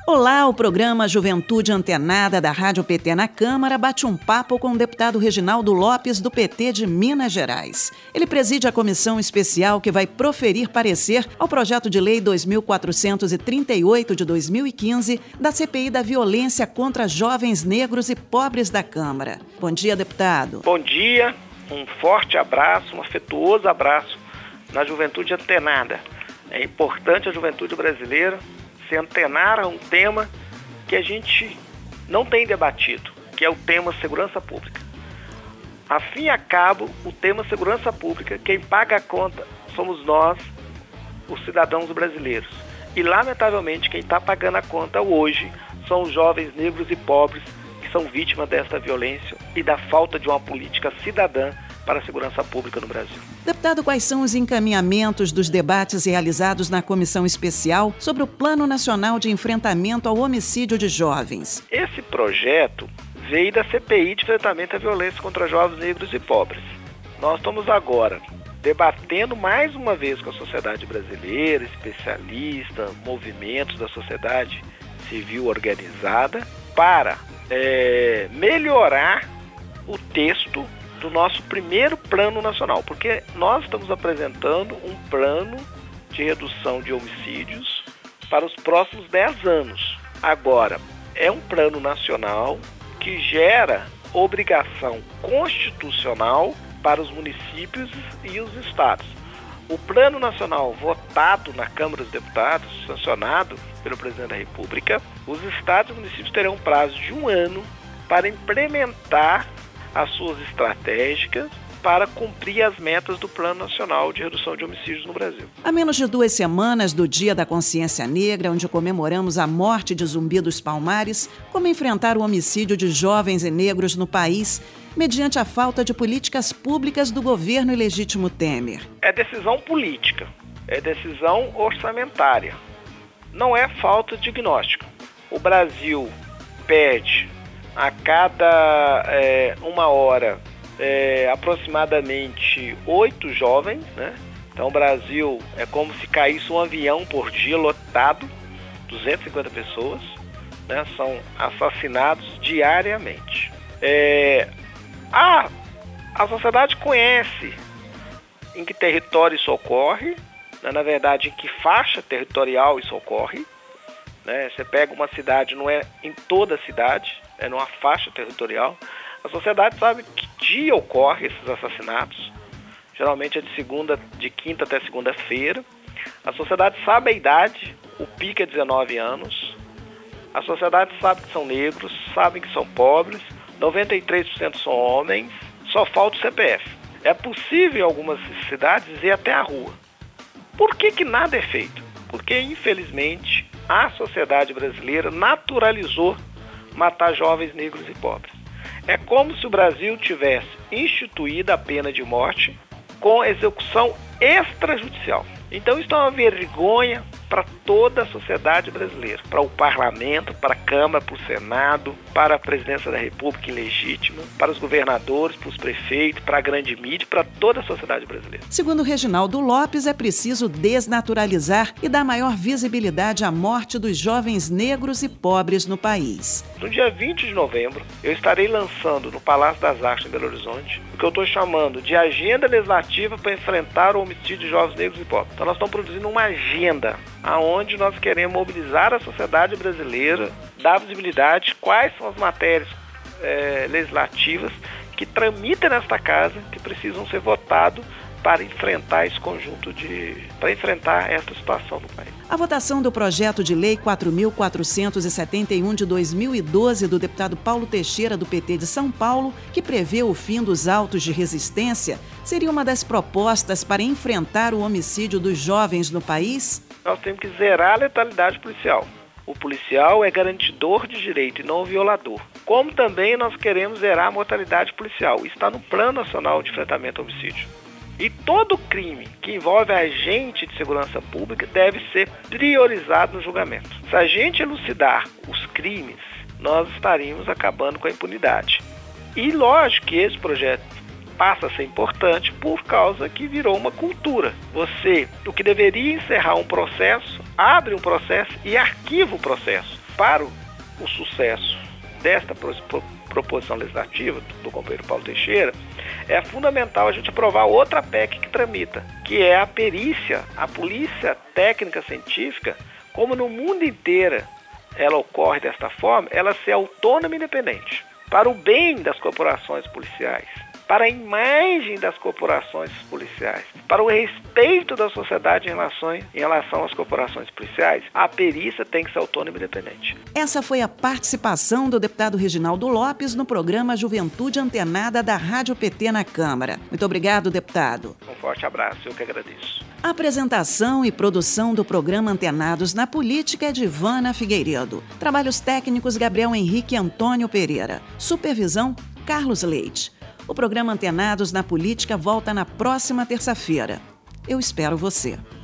Olá, o programa Juventude Antenada da Rádio PT na Câmara bate um papo com o deputado Reginaldo Lopes, do PT de Minas Gerais. Ele preside a comissão especial que vai proferir parecer ao projeto de lei 2438 de 2015 da CPI da violência contra jovens negros e pobres da Câmara. Bom dia, deputado. Bom dia, um forte abraço, um afetuoso abraço na Juventude Antenada. É importante a juventude brasileira se antenar a um tema que a gente não tem debatido, que é o tema segurança pública. A fim e a cabo, o tema segurança pública, quem paga a conta somos nós, os cidadãos brasileiros. E, lamentavelmente, quem está pagando a conta hoje são os jovens negros e pobres que são vítimas desta violência e da falta de uma política cidadã para a segurança pública no Brasil. Deputado, quais são os encaminhamentos dos debates realizados na comissão especial sobre o Plano Nacional de Enfrentamento ao Homicídio de Jovens? Esse projeto veio da CPI de enfrentamento à violência contra jovens negros e pobres. Nós estamos agora debatendo mais uma vez com a sociedade brasileira, especialistas, movimentos da sociedade civil organizada, para melhorar o texto do nosso primeiro plano nacional, porque nós estamos apresentando um plano de redução de homicídios para os próximos 10 anos. Agora, é um plano nacional que gera obrigação constitucional para os municípios e os estados. O plano nacional votado na Câmara dos Deputados, sancionado pelo Presidente da República, os estados e municípios terão um prazo de 1 ano para implementar as suas estratégicas para cumprir as metas do Plano Nacional de Redução de Homicídios no Brasil. Há menos de 2 semanas do Dia da Consciência Negra, onde comemoramos a morte de Zumbi dos Palmares, como enfrentar o homicídio de jovens e negros no país, mediante a falta de políticas públicas do governo ilegítimo Temer? É decisão política, é decisão orçamentária, não é falta de diagnóstico. O Brasil perde a cada 1 hora aproximadamente 8 jovens, né? Então o Brasil é como se caísse um avião por dia lotado, 250 pessoas, né? São assassinados diariamente. A sociedade conhece em que território isso ocorre, né? Na verdade, em que faixa territorial isso ocorre. Você pega uma cidade, não é em toda a cidade, é numa faixa territorial. A sociedade sabe que dia ocorre esses assassinatos, geralmente é de quinta até segunda-feira. A sociedade sabe a idade, o pico é 19 anos. A sociedade sabe que são negros, sabe que são pobres, 93% são homens, só falta o CPF. É possível em algumas cidades ir até a rua. Por que nada é feito? Porque, infelizmente, a sociedade brasileira naturalizou matar jovens negros e pobres. É como se o Brasil tivesse instituído a pena de morte com execução extrajudicial. Então isso é uma vergonha para toda a sociedade brasileira, para o parlamento, para a Câmara, para o Senado, para a presidência da República ilegítima, para os governadores, para os prefeitos, para a grande mídia, para toda a sociedade brasileira. Segundo Reginaldo Lopes, é preciso desnaturalizar e dar maior visibilidade à morte dos jovens negros e pobres no país. No dia 20 de novembro, eu estarei lançando no Palácio das Artes, em Belo Horizonte, o que eu estou chamando de Agenda Legislativa para enfrentar o homicídio de jovens negros e pobres. Então nós estamos produzindo uma agenda aonde nós queremos mobilizar a sociedade brasileira, dar visibilidade, quais são as matérias legislativas que tramitam nesta casa, que precisam ser votadas para enfrentar esse conjunto para enfrentar esta situação no país. A votação do projeto de lei 4.471 de 2012 do deputado Paulo Teixeira, do PT de São Paulo, que prevê o fim dos autos de resistência, seria uma das propostas para enfrentar o homicídio dos jovens no país? Nós temos que zerar a letalidade policial. O policial é garantidor de direito e não violador. Como também nós queremos zerar a mortalidade policial. Isso está no Plano Nacional de Enfrentamento ao Homicídio. E todo crime que envolve agente de segurança pública deve ser priorizado no julgamento. Se a gente elucidar os crimes, nós estaríamos acabando com a impunidade. E lógico que esse projeto passa a ser importante por causa que virou uma cultura. Você, o que deveria encerrar um processo, abre um processo e arquiva o processo. para o sucesso desta proposição legislativa do companheiro Paulo Teixeira, é fundamental a gente aprovar outra PEC que tramita, que é a perícia, a polícia técnica científica, como no mundo inteiro ela ocorre desta forma, ela ser autônoma e independente, para o bem das corporações policiais, para a imagem das corporações policiais, para o respeito da sociedade em relação às corporações policiais. A perícia tem que ser autônoma e independente. Essa foi a participação do deputado Reginaldo Lopes no programa Juventude Antenada da Rádio PT na Câmara. Muito obrigado, deputado. Um forte abraço, eu que agradeço. A apresentação e produção do programa Antenados na Política é de Ivana Figueiredo. Trabalhos técnicos Gabriel Henrique e Antônio Pereira. Supervisão Carlos Leite. O programa Antenados na Política volta na próxima terça-feira. Eu espero você.